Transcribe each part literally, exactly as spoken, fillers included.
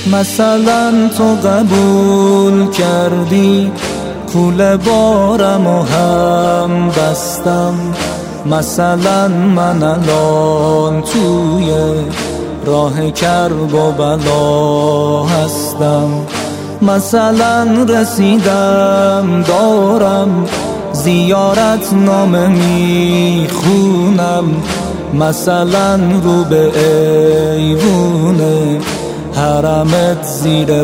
مثلا تو قبول کردی کول بارم و هم بستم، مثلا من الان توی راه کرب و بلا هستم، مثلا رسیدم دارم زیارت نامه میخونم، مثلا رو به ایوونه حرمت زیر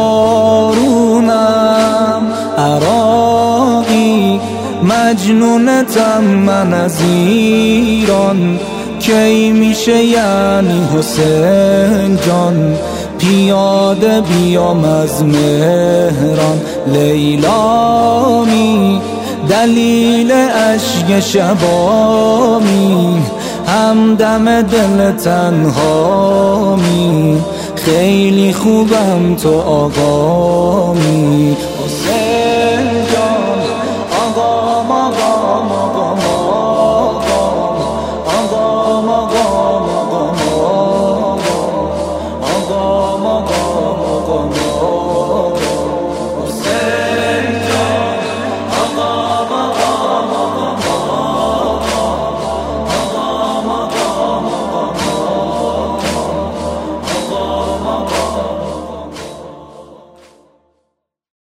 بارونم. عراقی مجنونتم من از ایران، کی میشه یعنی حسین جان پیاده بیام از مهران. لیلامی دلیل اشک شبامی، همدم دل تنهامی، خیلی خوبم تو آقامی،